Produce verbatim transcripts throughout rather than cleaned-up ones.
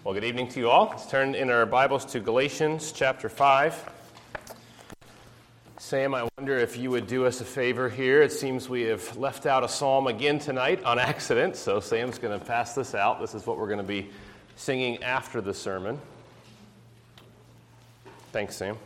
Well, good evening to you all. Let's turn in our Bibles to Galatians chapter five. Sam, I wonder if you would do us a favor here. It seems we have left out a psalm again tonight on accident, so Sam's going to pass this out. This is what we're going to be singing after the sermon. Thanks, Sam.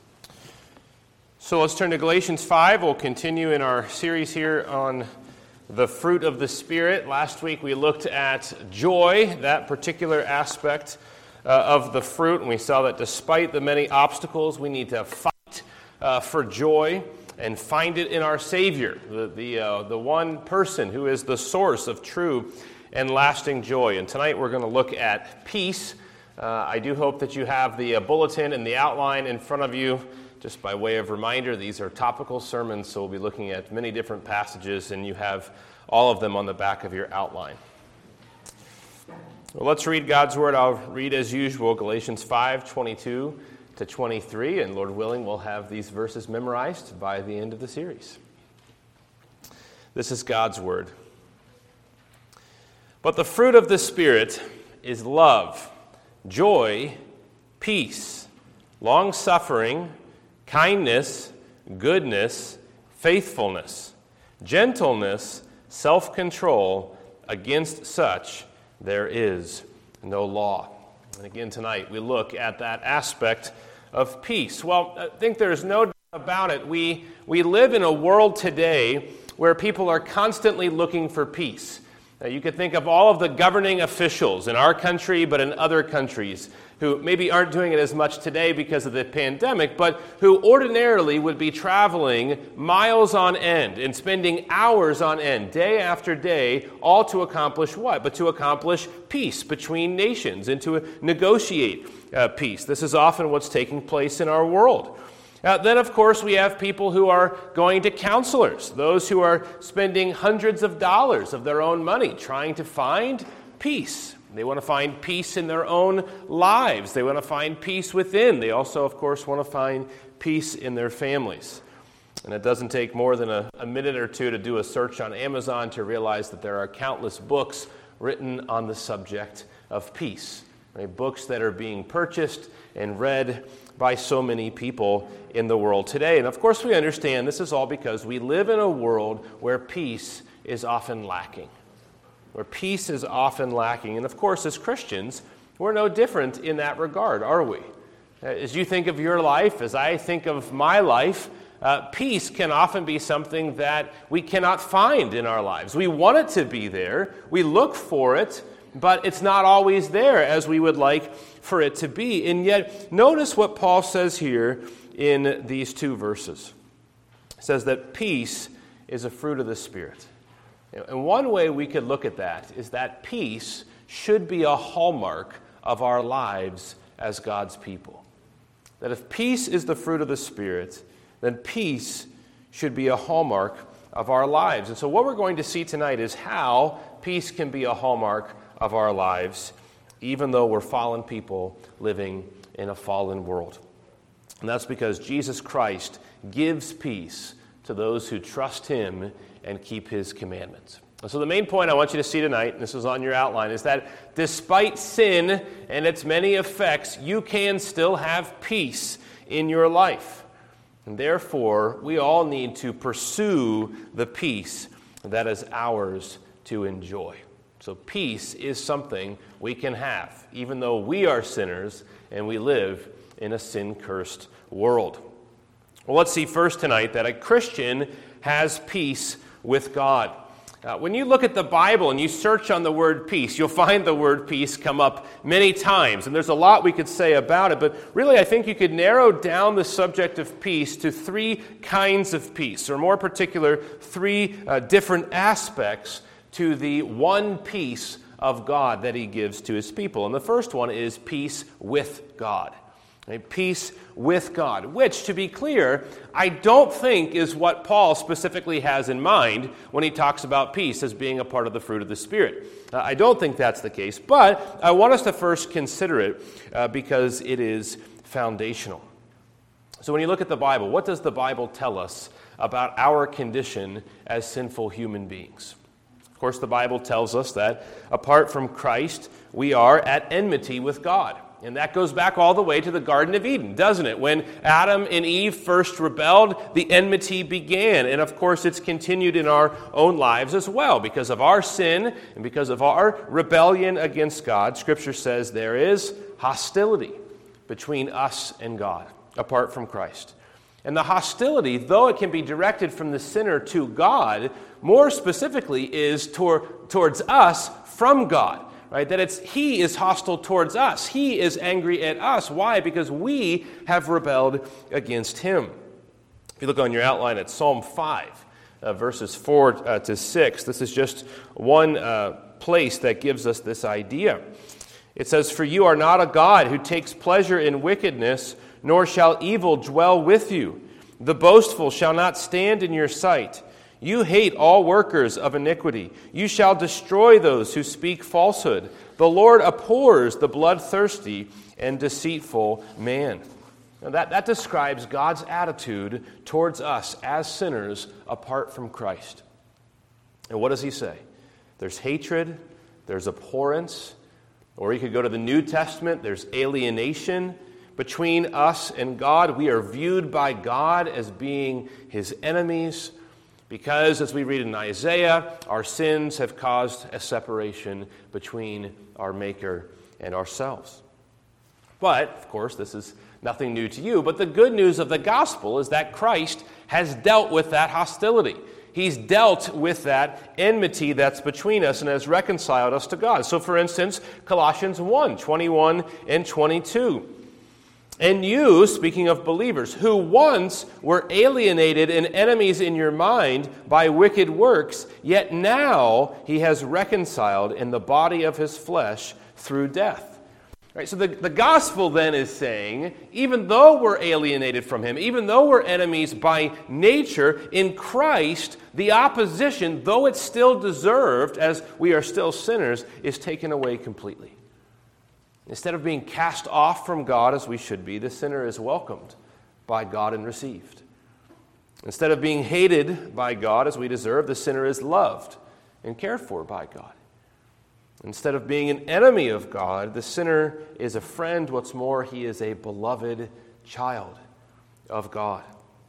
So let's turn to Galatians five. We'll continue in our series here on the fruit of the Spirit. Last week we looked at joy, that particular aspect uh, of the fruit, and we saw that despite the many obstacles, we need to fight uh, for joy and find it in our Savior, the the, uh, the one person who is the source of true and lasting joy. And tonight we're going to look at peace. Uh, I do hope that you have the uh, bulletin and the outline in front of you. Just by way of reminder, these are topical sermons, so we'll be looking at many different passages, and you have all of them on the back of your outline. Well, let's read God's Word. I'll read as usual, Galatians five, twenty-two to twenty-three, and Lord willing, we'll have these verses memorized by the end of the series. This is God's Word. But the fruit of the Spirit is love, joy, peace, long-suffering, kindness, goodness, faithfulness, gentleness, self-control. Against such there is no law. And again tonight we look at that aspect of peace. Well, I think there's no doubt about it. We, we live in a world today where people are constantly looking for peace. Now, you could think of all of the governing officials in our country, but in other countries, who maybe aren't doing it as much today because of the pandemic, but who ordinarily would be traveling miles on end and spending hours on end, day after day, all to accomplish what? But to accomplish peace between nations and to negotiate uh, peace. This is often what's taking place in our world. Uh, then, of course, we have people who are going to counselors, those who are spending hundreds of dollars of their own money trying to find peace. They want to find peace in their own lives. They want to find peace within. They also, of course, want to find peace in their families. And it doesn't take more than a, a minute or two to do a search on Amazon to realize that there are countless books written on the subject of peace. Right? Books that are being purchased and read by so many people in the world today. And of course we understand this is all because we live in a world where peace is often lacking. Where peace is often lacking. And of course, as Christians, we're no different in that regard, are we? As you think of your life, as I think of my life, uh, peace can often be something that we cannot find in our lives. We want it to be there, we look for it, but it's not always there as we would like for it to be. And yet, notice what Paul says here in these two verses. It says that peace is a fruit of the Spirit. And one way we could look at that is that peace should be a hallmark of our lives as God's people. That if peace is the fruit of the Spirit, then peace should be a hallmark of our lives. And so what we're going to see tonight is how peace can be a hallmark of our lives, even though we're fallen people living in a fallen world. And that's because Jesus Christ gives peace to those who trust Him and keep His commandments. So the main point I want you to see tonight, and this is on your outline, is that despite sin and its many effects, you can still have peace in your life. And therefore, we all need to pursue the peace that is ours to enjoy. So peace is something we can have, even though we are sinners and we live in a sin-cursed world. Well, let's see first tonight that a Christian has peace with God. Uh, when you look at the Bible and you search on the word peace, you'll find the word peace come up many times, and there's a lot we could say about it, but really I think you could narrow down the subject of peace to three kinds of peace, or more particular, three uh, different aspects to the one peace of God that He gives to His people. And the first one is peace with God. A peace with God, which, to be clear, I don't think is what Paul specifically has in mind when he talks about peace as being a part of the fruit of the Spirit. Uh, I don't think that's the case, but I want us to first consider it uh, because it is foundational. So when you look at the Bible, what does the Bible tell us about our condition as sinful human beings? Of course, the Bible tells us that apart from Christ, we are at enmity with God. And that goes back all the way to the Garden of Eden, doesn't it? When Adam and Eve first rebelled, the enmity began. And of course, it's continued in our own lives as well. Because of our sin and because of our rebellion against God, Scripture says there is hostility between us and God, apart from Christ. And the hostility, though it can be directed from the sinner to God, more specifically is toward, towards us from God. Right? That it's He is hostile towards us. He is angry at us. Why? Because we have rebelled against Him. If you look on your outline at Psalm five, uh, verses four uh, to six, this is just one uh, place that gives us this idea. It says, "For you are not a God who takes pleasure in wickedness, nor shall evil dwell with you. The boastful shall not stand in your sight. You hate all workers of iniquity. You shall destroy those who speak falsehood. The Lord abhors the bloodthirsty and deceitful man." Now that, that describes God's attitude towards us as sinners apart from Christ. And what does He say? There's hatred, there's abhorrence, or you could go to the New Testament, there's alienation between us and God. We are viewed by God as being His enemies. Because, as we read in Isaiah, our sins have caused a separation between our Maker and ourselves. But, of course, this is nothing new to you. But the good news of the gospel is that Christ has dealt with that hostility. He's dealt with that enmity that's between us and has reconciled us to God. So, for instance, Colossians one, twenty-one and twenty-two. "And you," speaking of believers, "who once were alienated and enemies in your mind by wicked works, yet now He has reconciled in the body of His flesh through death." Right, so the, the gospel then is saying, even though we're alienated from Him, even though we're enemies by nature, in Christ, the opposition, though it's still deserved as we are still sinners, is taken away completely. Instead of being cast off from God as we should be, the sinner is welcomed by God and received. Instead of being hated by God as we deserve, the sinner is loved and cared for by God. Instead of being an enemy of God, the sinner is a friend. What's more, he is a beloved child of God.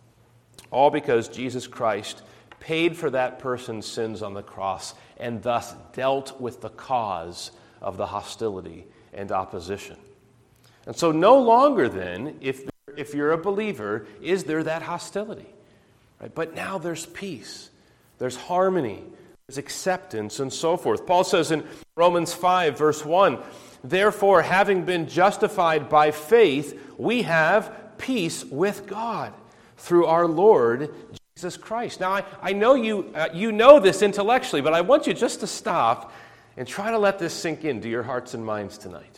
All because Jesus Christ paid for that person's sins on the cross and thus dealt with the cause of the hostility and opposition. And so no longer then, if, if you're a believer, is there that hostility. Right? But now there's peace, there's harmony, there's acceptance, and so forth. Paul says in Romans five, verse one, "Therefore, having been justified by faith, we have peace with God through our Lord Jesus Christ." Now, I, I know you, uh, you know this intellectually, but I want you just to stop and try to let this sink into your hearts and minds tonight.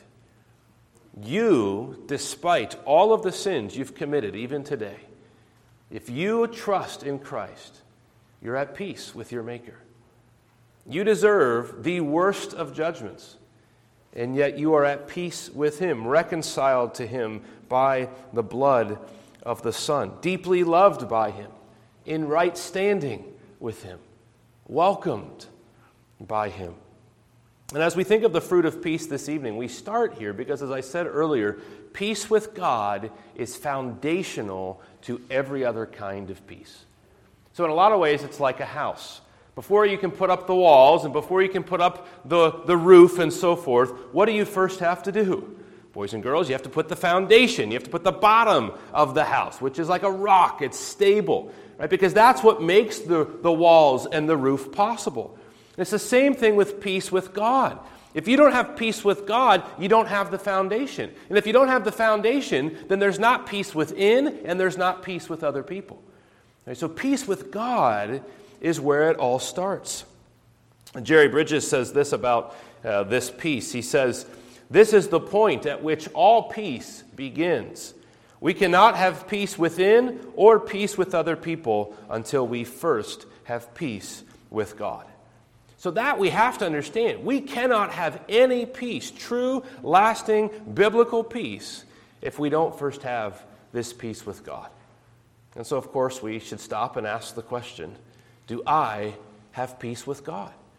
You, despite all of the sins you've committed even today, if you trust in Christ, you're at peace with your Maker. You deserve the worst of judgments, and yet you are at peace with Him, reconciled to Him by the blood of the Son, deeply loved by Him, in right standing with Him, welcomed by Him. And as we think of the fruit of peace this evening, we start here because, as I said earlier, peace with God is foundational to every other kind of peace. So in a lot of ways, it's like a house. Before you can put up the walls and before you can put up the, the roof and so forth, what do you first have to do? Boys and girls, you have to put the foundation. You have to put the bottom of the house, which is like a rock. It's stable, right? Because that's what makes the, the walls and the roof possible. It's the same thing with peace with God. If you don't have peace with God, you don't have the foundation. And if you don't have the foundation, then there's not peace within and there's not peace with other people. Right? So peace with God is where it all starts. Jerry Bridges says this about uh, this peace. He says, "This is the point at which all peace begins. We cannot have peace within or peace with other people until we first have peace with God." So that we have to understand. We cannot have any peace, true, lasting, biblical peace, if we don't first have this peace with God. And so, of course, we should stop and ask the question, do I have peace with God?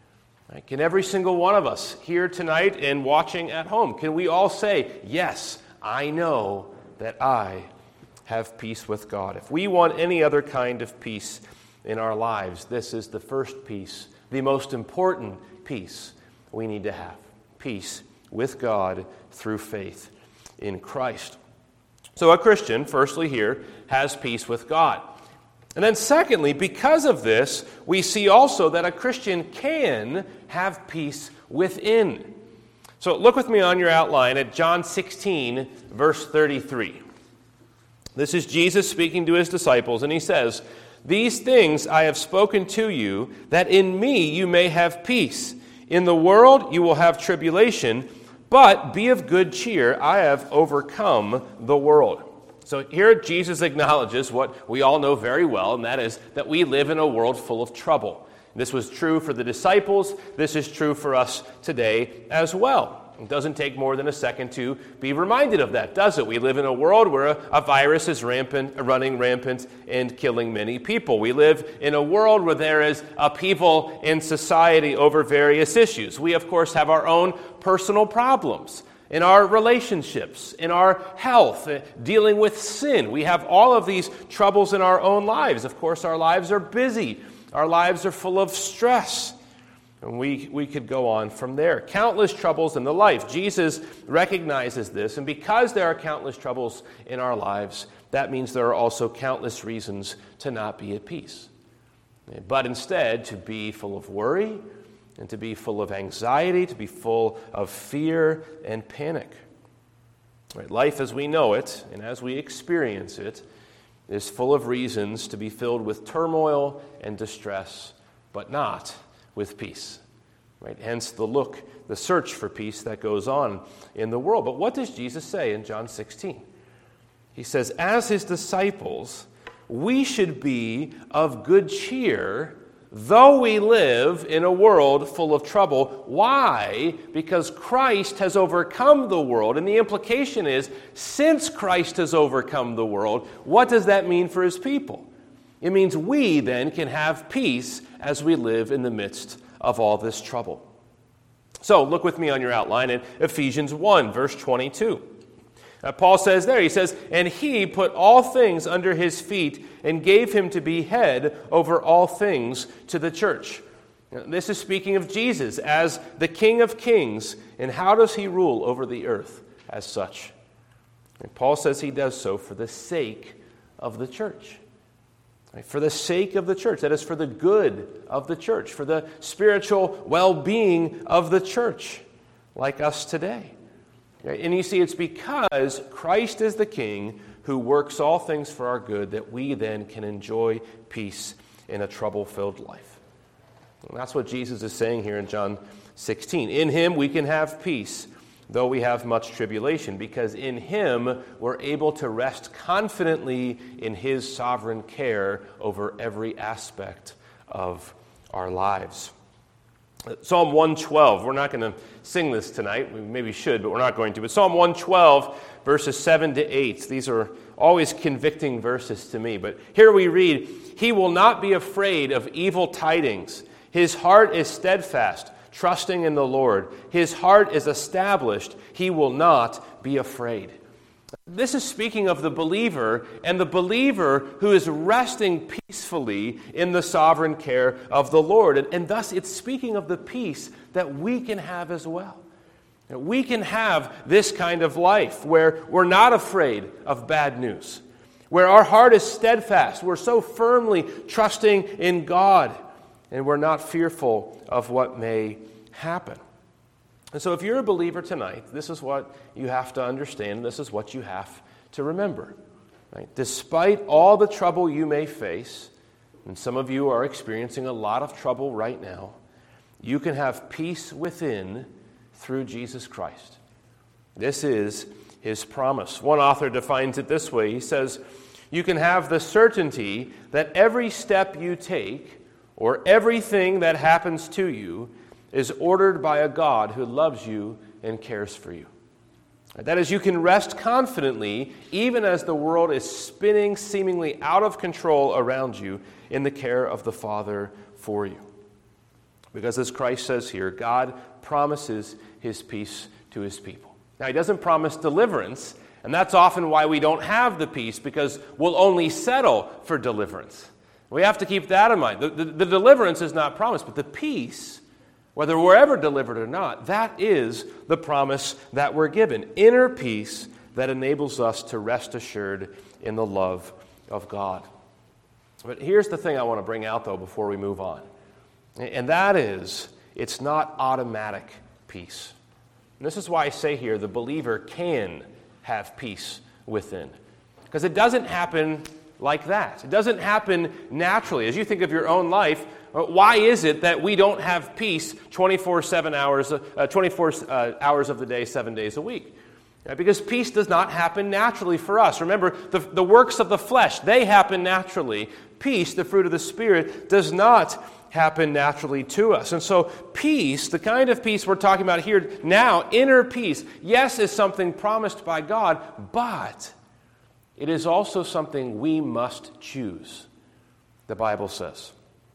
Right? Can every single one of us here tonight and watching at home, can we all say, yes, I know that I have peace with God? If we want any other kind of peace in our lives, this is the first peace, the most important peace we need to have. Peace with God through faith in Christ. So a Christian, firstly here, has peace with God. And then secondly, because of this, we see also that a Christian can have peace within. So look with me on your outline at John sixteen, verse thirty-three. This is Jesus speaking to his disciples, and he says, "These things I have spoken to you, that in me you may have peace. In the world you will have tribulation, but be of good cheer, I have overcome the world." So here Jesus acknowledges what we all know very well, and that is that we live in a world full of trouble. This was true for the disciples. This is true for us today as well. It doesn't take more than a second to be reminded of that, does it? We live in a world where a, a virus is rampant, running rampant and killing many people. We live in a world where there is upheaval in society over various issues. We, of course, have our own personal problems in our relationships, in our health, uh, dealing with sin. We have all of these troubles in our own lives. Of course, our lives are busy. Our lives are full of stress. And we, we could go on from there. Countless troubles in the life. Jesus recognizes this, and because there are countless troubles in our lives, that means there are also countless reasons to not be at peace. But instead, to be full of worry, and to be full of anxiety, to be full of fear and panic. Right? Life as we know it, and as we experience it, is full of reasons to be filled with turmoil and distress, but not with peace. Right? Hence the look, the search for peace that goes on in the world. But what does Jesus say in John sixteen? He says, as his disciples, we should be of good cheer, though we live in a world full of trouble. Why? Because Christ has overcome the world. And the implication is, since Christ has overcome the world, what does that mean for his people? It means we then can have peace as we live in the midst of all this trouble. So look with me on your outline in Ephesians one, verse twenty-two. Uh, Paul says there, he says, and he put all things under his feet and gave him to be head over all things to the church. Now, this is speaking of Jesus as the King of Kings. And how does he rule over the earth as such? And Paul says he does so for the sake of the church. Right? For the sake of the church. That is for the good of the church. For the spiritual well-being of the church, like us today. And you see, it's because Christ is the King who works all things for our good that we then can enjoy peace in a trouble-filled life. And that's what Jesus is saying here in John sixteen. In him we can have peace, though we have much tribulation, because in him we're able to rest confidently in his sovereign care over every aspect of our lives. Psalm one twelve, we're not going to sing this tonight. We maybe should, but we're not going to. But Psalm one twelve, verses seven to eight, these are always convicting verses to me. But here we read, he will not be afraid of evil tidings. His heart is steadfast, trusting in the Lord. His heart is established. He will not be afraid. This is speaking of the believer, and the believer who is resting peacefully in the sovereign care of the Lord. And, and thus it's speaking of the peace that we can have as well. That we can have this kind of life where we're not afraid of bad news, where our heart is steadfast, we're so firmly trusting in God, and we're not fearful of what may happen. And so if you're a believer tonight, this is what you have to understand. This is what you have to remember. Right? Despite all the trouble you may face, and some of you are experiencing a lot of trouble right now, you can have peace within through Jesus Christ. This is his promise. One author defines it this way. He says, you can have the certainty that every step you take or everything that happens to you is ordered by a God who loves you and cares for you. That is, you can rest confidently, even as the world is spinning seemingly out of control around you, in the care of the Father for you. Because as Christ says here, God promises his peace to his people. Now, he doesn't promise deliverance, and that's often why we don't have the peace, because we'll only settle for deliverance. We have to keep that in mind. The, the, the deliverance is not promised, but the peace, whether we're ever delivered or not, that is the promise that we're given. Inner peace that enables us to rest assured in the love of God. But here's the thing I want to bring out, though, before we move on. And that is, it's not automatic peace. And this is why I say here the believer can have peace within. Because it doesn't happen like that. It doesn't happen naturally. As you think of your own life, why is it that we don't have peace twenty-four seven hours, uh, twenty-four uh, hours of the day, seven days a week? Uh, because peace does not happen naturally for us. Remember, the, the works of the flesh, they happen naturally. Peace, the fruit of the Spirit, does not happen naturally to us. And so peace, the kind of peace we're talking about here now, inner peace, yes, is something promised by God, but it is also something we must choose, the Bible says.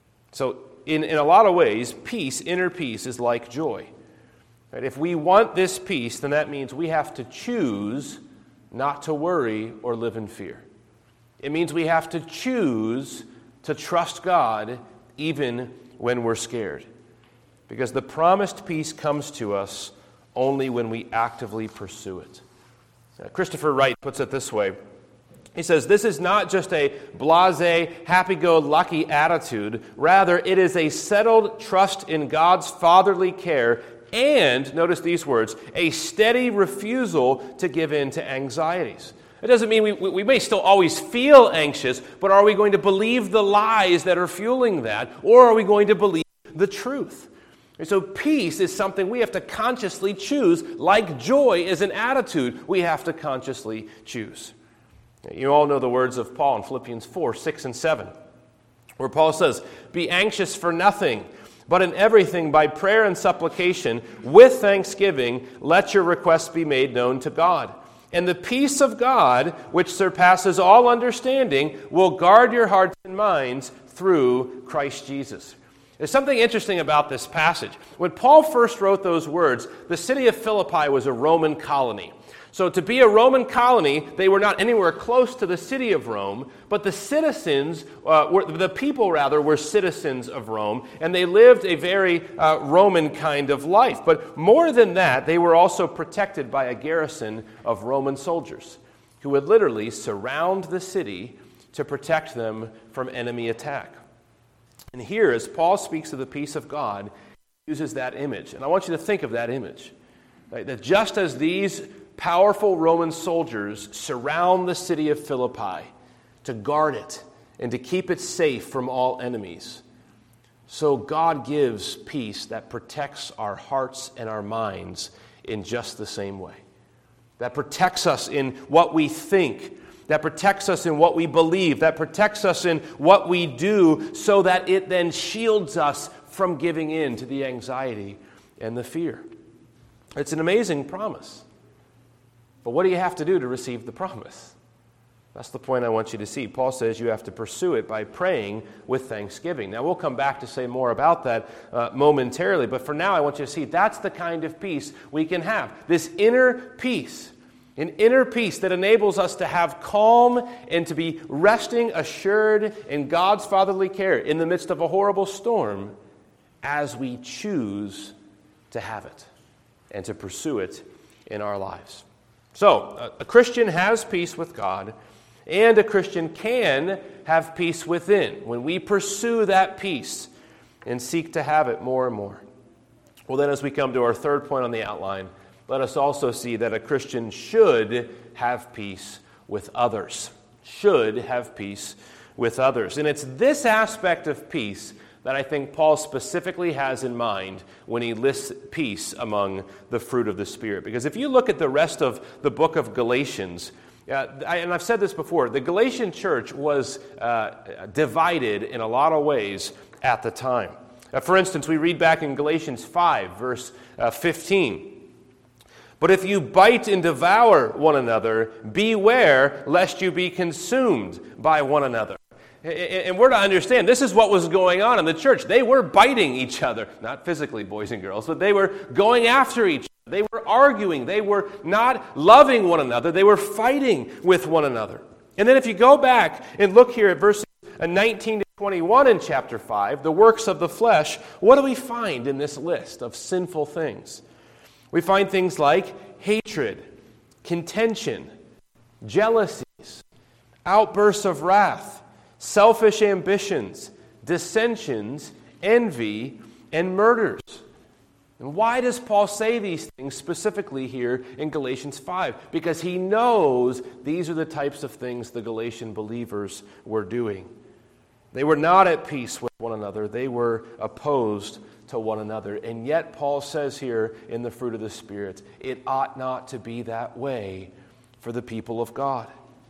So in, in a lot of ways, peace, inner peace, is like joy. Right? If we want this peace, then that means we have to choose not to worry or live in fear. It means we have to choose to trust God even when we're scared. Because the promised peace comes to us only when we actively pursue it. Now, Christopher Wright puts it this way. He says, this is not just a blasé, happy-go-lucky attitude. Rather, it is a settled trust in God's fatherly care and, notice these words, a steady refusal to give in to anxieties. It doesn't mean we, we may still always feel anxious, but are we going to believe the lies that are fueling that, or are we going to believe the truth? And so peace is something we have to consciously choose, like joy is an attitude we have to consciously choose. You all know the words of Paul in Philippians four, six, and seven, where Paul says, "Be anxious for nothing, but in everything by prayer and supplication, with thanksgiving, let your requests be made known to God. And the peace of God, which surpasses all understanding, will guard your hearts and minds through Christ Jesus." There's something interesting about this passage. When Paul first wrote those words, the city of Philippi was a Roman colony. So to be a Roman colony, they were not anywhere close to the city of Rome, but the citizens, uh, were, the people rather, were citizens of Rome, and they lived a very uh, Roman kind of life. But more than that, they were also protected by a garrison of Roman soldiers who would literally surround the city to protect them from enemy attack. And here, as Paul speaks of the peace of God, he uses that image. And I want you to think of that image. Right? That just as these powerful Roman soldiers surround the city of Philippi to guard it and to keep it safe from all enemies, so God gives peace that protects our hearts and our minds in just the same way. That protects us in what we think, that protects us in what we believe, that protects us in what we do, so that it then shields us from giving in to the anxiety and the fear. It's an amazing promise. But what do you have to do to receive the promise? That's the point I want you to see. Paul says you have to pursue it by praying with thanksgiving. Now, we'll come back to say more about that uh, momentarily, but for now I want you to see that's the kind of peace we can have. This inner peace, an inner peace that enables us to have calm and to be resting assured in God's fatherly care in the midst of a horrible storm as we choose to have it and to pursue it in our lives. So, a Christian has peace with God, and a Christian can have peace within when we pursue that peace and seek to have it more and more. Well, then, as we come to our third point on the outline, let us also see that a Christian should have peace with others. Should have peace with others. And it's this aspect of peace that I think Paul specifically has in mind when he lists peace among the fruit of the Spirit. Because if you look at the rest of the book of Galatians, uh, I, and I've said this before, the Galatian church was uh, divided in a lot of ways at the time. Uh, for instance, we read back in Galatians five, verse uh, fifteen. "But if you bite and devour one another, beware lest you be consumed by one another. And we're to understand this is what was going on in the church. They were biting each other, not physically, boys and girls, but they were going after each other. They were arguing. They were not loving one another. They were fighting with one another. And then if you go back and look here at verses nineteen to twenty-one in chapter five, the works of the flesh, what do we find in this list of sinful things? We find things like hatred, contention, jealousies, outbursts of wrath, selfish ambitions, dissensions, envy, and murders. And why does Paul say these things specifically here in Galatians five? Because he knows these are the types of things the Galatian believers were doing. They were not at peace with one another. They were opposed to one another. And yet Paul says here in the fruit of the Spirit, it ought not to be that way for the people of God.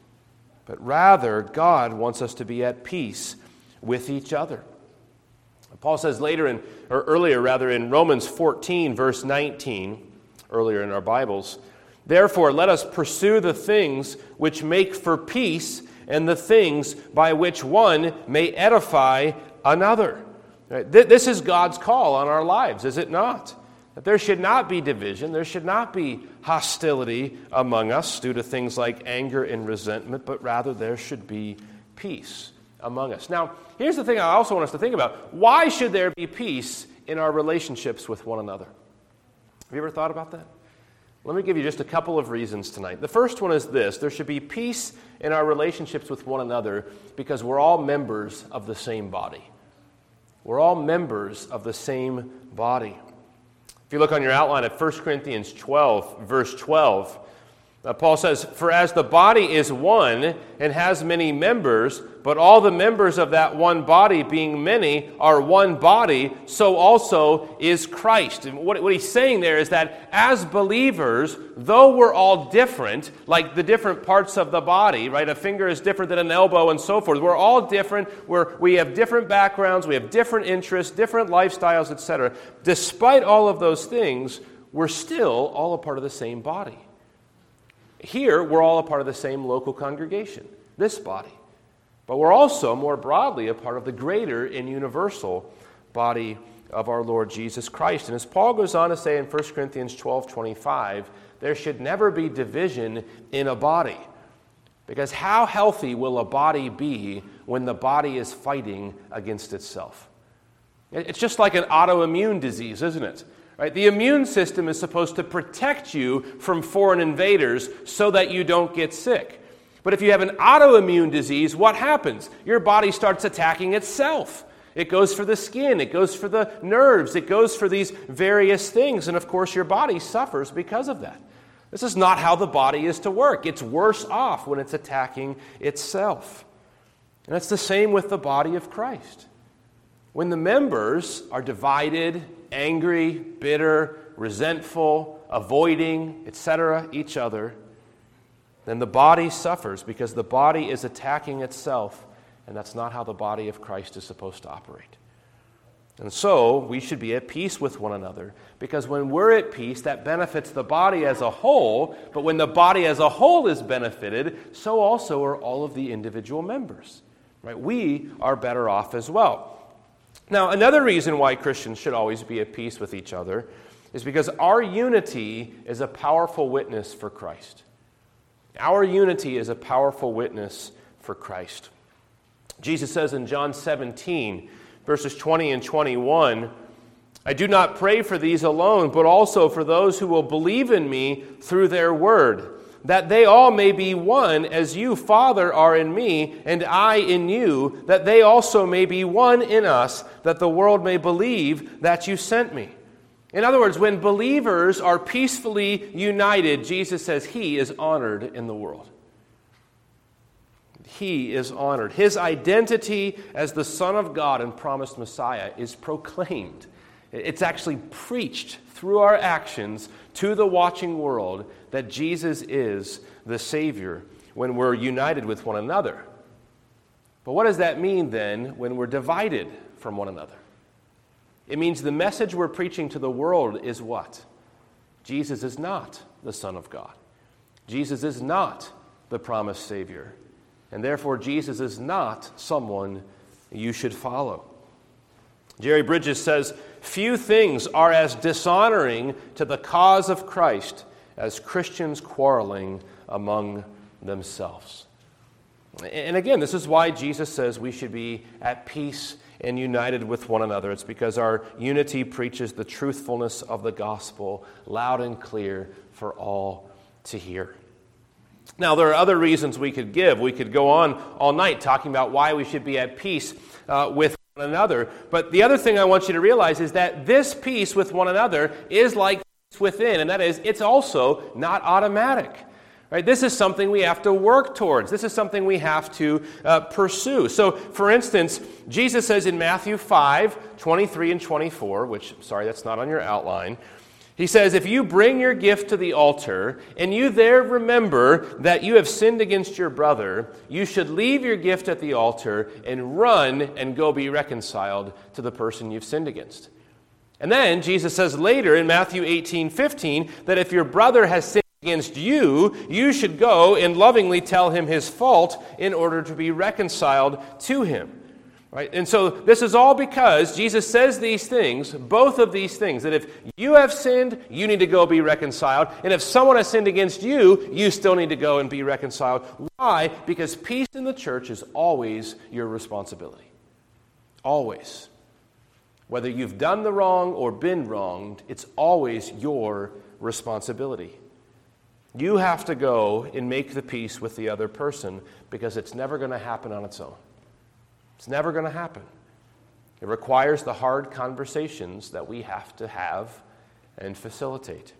But rather, God wants us to be at peace with each other. Paul says later in, or earlier rather, in Romans fourteen, verse nineteen, earlier in our Bibles, therefore let us pursue the things which make for peace and the things by which one may edify another. Right? This is God's call on our lives, is it not? That there should not be division, there should not be hostility among us due to things like anger and resentment, but rather there should be peace among us. Now, here's the thing I also want us to think about. Why should there be peace in our relationships with one another? Have you ever thought about that? Let me give you just a couple of reasons tonight. The first one is this. There should be peace in our relationships with one another because we're all members of the same body. We're all members of the same body. If you look on your outline at First Corinthians twelve, verse twelve, Uh, Paul says, for as the body is one and has many members, but all the members of that one body, being many, are one body, so also is Christ. And what, what he's saying there is that as believers, though we're all different, like the different parts of the body, right? A finger is different than an elbow and so forth. We're all different. We're, we have different backgrounds. We have different interests, different lifestyles, et cetera. Despite all of those things, we're still all a part of the same body. Here, we're all a part of the same local congregation, this body. But we're also, more broadly, a part of the greater and universal body of our Lord Jesus Christ. And as Paul goes on to say in First Corinthians twelve twenty-five, there should never be division in a body. Because how healthy will a body be when the body is fighting against itself? It's just like an autoimmune disease, isn't it? Right? The immune system is supposed to protect you from foreign invaders so that you don't get sick. But if you have an autoimmune disease, what happens? Your body starts attacking itself. It goes for the skin, it goes for the nerves, it goes for these various things, and of course your body suffers because of that. This is not how the body is to work. It's worse off when it's attacking itself. And it's the same with the body of Christ. When the members are divided, angry, bitter, resentful, avoiding, et cetera, each other, then the body suffers because the body is attacking itself, and that's not how the body of Christ is supposed to operate. And so we should be at peace with one another, because when we're at peace, that benefits the body as a whole, but when the body as a whole is benefited, so also are all of the individual members. Right? We are better off as well. Now, another reason why Christians should always be at peace with each other is because our unity is a powerful witness for Christ. Our unity is a powerful witness for Christ. Jesus says in John seventeen, verses twenty and twenty-one, I do not pray for these alone, but also for those who will believe in me through their word, that they all may be one, as you, Father, are in me, and I in you, that they also may be one in us, that the world may believe that you sent me. In other words, when believers are peacefully united, Jesus says he is honored in the world. He is honored. His identity as the Son of God and promised Messiah is proclaimed. It's actually preached through our actions to the watching world that Jesus is the Savior when we're united with one another. But what does that mean then when we're divided from one another? It means the message we're preaching to the world is what? Jesus is not the Son of God. Jesus is not the promised Savior. and therefore Jesus is not someone you should follow. Jerry Bridges says, few things are as dishonoring to the cause of Christ as Christians quarreling among themselves. And again, this is why Jesus says we should be at peace and united with one another. It's because our unity preaches the truthfulness of the gospel loud and clear for all to hear. Now, there are other reasons we could give. We could go on all night talking about why we should be at peace uh, with one another. But the other thing I want you to realize is that this peace with one another is like peace within, and that is, it's also not automatic. Right? This is something we have to work towards. This is something we have to uh, pursue. So, for instance, Jesus says in Matthew five, twenty-three and twenty-four, which, sorry, that's not on your outline. He says, if you bring your gift to the altar, and you there remember that you have sinned against your brother, you should leave your gift at the altar and run and go be reconciled to the person you've sinned against. And then Jesus says later in Matthew eighteen, fifteen, that if your brother has sinned against you, you should go and lovingly tell him his fault in order to be reconciled to him. Right? And so this is all because Jesus says these things, both of these things, that if you have sinned, you need to go be reconciled. And if someone has sinned against you, you still need to go and be reconciled. Why? Because peace in the church is always your responsibility. Always. Whether you've done the wrong or been wronged, it's always your responsibility. You have to go and make the peace with the other person because it's never going to happen on its own. It's never going to happen. It requires the hard conversations that we have to have and facilitate.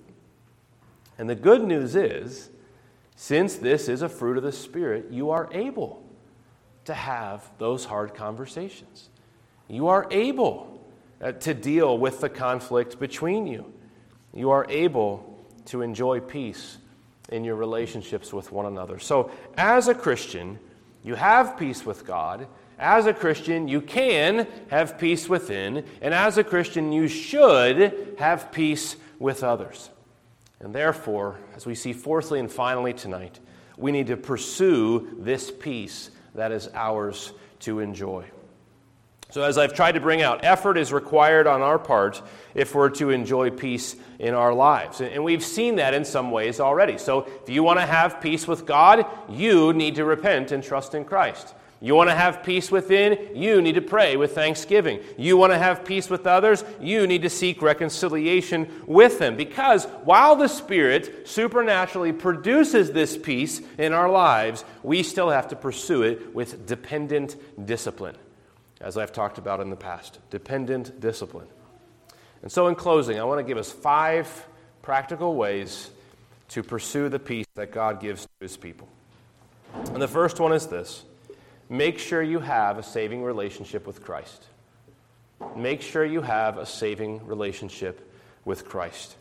And the good news is, since this is a fruit of the Spirit, you are able to have those hard conversations. You are able uh, to deal with the conflict between you. You are able to enjoy peace in your relationships with one another. So, as a Christian, you have peace with God. As a Christian, you can have peace within. And as a Christian, you should have peace with others. And therefore, as we see fourthly and finally tonight, we need to pursue this peace that is ours to enjoy. So as I've tried to bring out, effort is required on our part if we're to enjoy peace in our lives. And we've seen that in some ways already. So if you want to have peace with God, you need to repent and trust in Christ. You want to have peace within, you need to pray with thanksgiving. You want to have peace with others, you need to seek reconciliation with them. Because while the Spirit supernaturally produces this peace in our lives, we still have to pursue it with dependent discipline, as I've talked about in the past. Dependent discipline. And so in closing, I want to give us five practical ways to pursue the peace that God gives to His people. And the first one is this. Make sure you have a saving relationship with Christ. Make sure you have a saving relationship with Christ.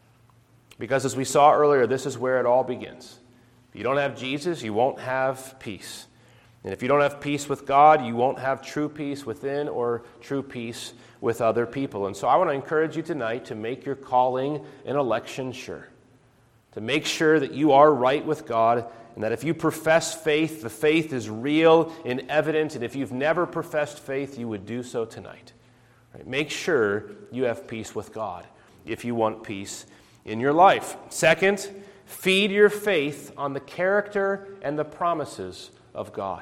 Because as we saw earlier, this is where it all begins. If you don't have Jesus, you won't have peace. And if you don't have peace with God, you won't have true peace within or true peace with other people. And so I want to encourage you tonight to make your calling and election sure. To make sure that you are right with God, and that if you profess faith, the faith is real and evident, and if you've never professed faith, you would do so tonight. Right? Make sure you have peace with God if you want peace in your life. Second, feed your faith on the character and the promises of God.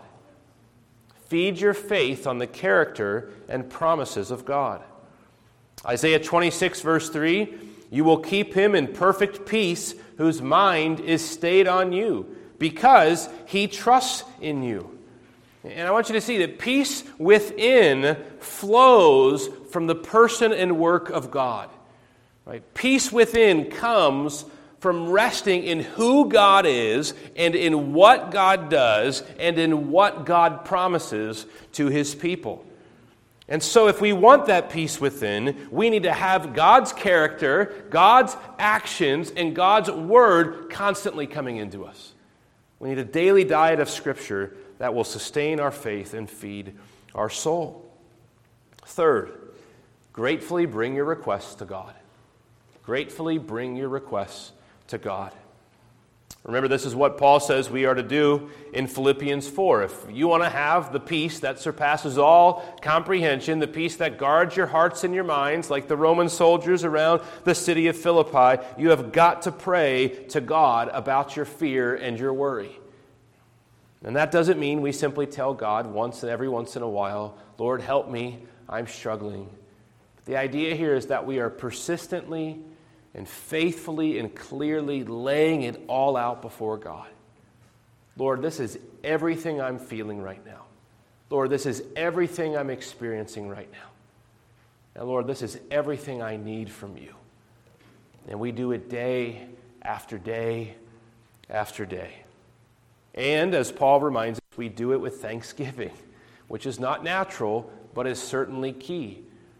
Feed your faith on the character and promises of God. Isaiah twenty-six, verse three, you will keep him in perfect peace whose mind is stayed on you, because he trusts in you. And I want you to see that peace within flows from the person and work of God. Right? Peace within comes from resting in who God is and in what God does and in what God promises to His people. And so if we want that peace within, we need to have God's character, God's actions, and God's word constantly coming into us. We need a daily diet of Scripture that will sustain our faith and feed our soul. Third, gratefully bring your requests to God. Gratefully bring your requests to God. Remember, this is what Paul says we are to do in Philippians four. If you want to have the peace that surpasses all comprehension, the peace that guards your hearts and your minds, like the Roman soldiers around the city of Philippi, you have got to pray to God about your fear and your worry. And that doesn't mean we simply tell God once and every once in a while, Lord, help me, I'm struggling. But the idea here is that we are persistently and faithfully and clearly laying it all out before God. Lord, this is everything I'm feeling right now. Lord, this is everything I'm experiencing right now. And Lord, this is everything I need from you. And we do it day after day after day. And as Paul reminds us, we do it with thanksgiving, which is not natural, but is certainly key.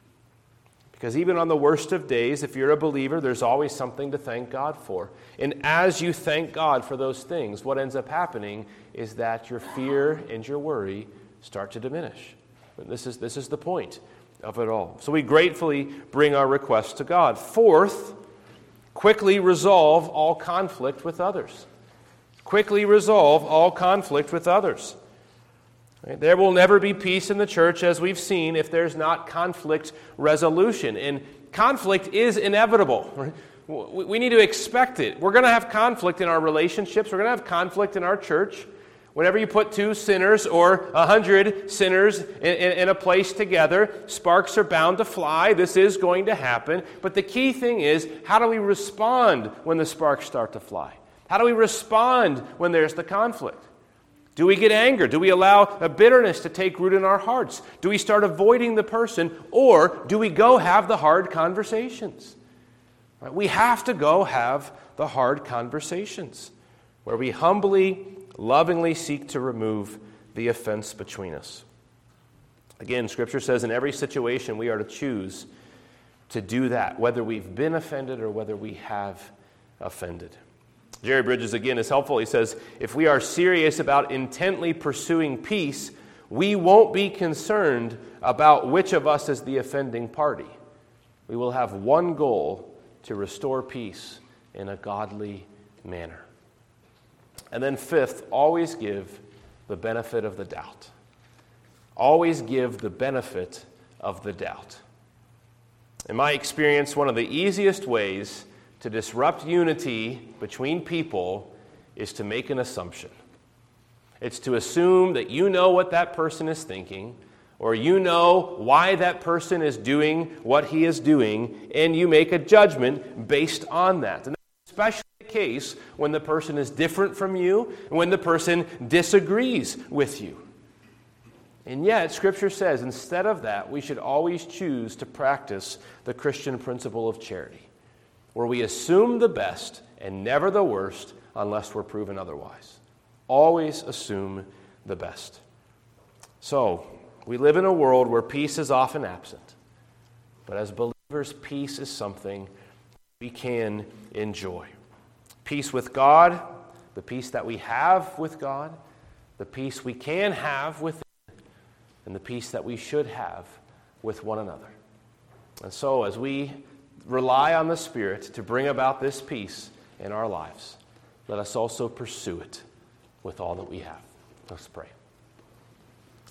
Because even on the worst of days, if you're a believer, there's always something to thank God for. And as you thank God for those things, what ends up happening is that your fear and your worry start to diminish. And this is, this is the point of it all. So we gratefully bring our requests to God. Fourth, quickly resolve all conflict with others. Quickly resolve all conflict with others. There will never be peace in the church, as we've seen, if there's not conflict resolution. And conflict is inevitable. We need to expect it. We're going to have conflict in our relationships. We're going to have conflict in our church. Whenever you put two sinners or a hundred sinners in, in, in a place together, sparks are bound to fly. This is going to happen. But the key thing is, how do we respond when the sparks start to fly? How do we respond when there's the conflict? Do we get anger? Do we allow a bitterness to take root in our hearts? Do we start avoiding the person? Or do we go have the hard conversations? Right? We have to go have the hard conversations where we humbly, lovingly seek to remove the offense between us. Again, Scripture says in every situation we are to choose to do that, whether we've been offended or whether we have offended. Jerry Bridges, again, is helpful. He says, if we are serious about intently pursuing peace, we won't be concerned about which of us is the offending party. We will have one goal: to restore peace in a godly manner. And then fifth, always give the benefit of the doubt. Always give the benefit of the doubt. In my experience, one of the easiest ways to disrupt unity between people is to make an assumption. It's to assume that you know what that person is thinking, or you know why that person is doing what he is doing, and you make a judgment based on that. And that's especially the case when the person is different from you, and when the person disagrees with you. And yet, Scripture says, instead of that, we should always choose to practice the Christian principle of charity, where we assume the best and never the worst unless we're proven otherwise. Always assume the best. So, we live in a world where peace is often absent. But as believers, peace is something we can enjoy. Peace with God, the peace that we have with God, the peace we can have with Him, and the peace that we should have with one another. And so, as we rely on the Spirit to bring about this peace in our lives, let us also pursue it with all that we have. Let's pray.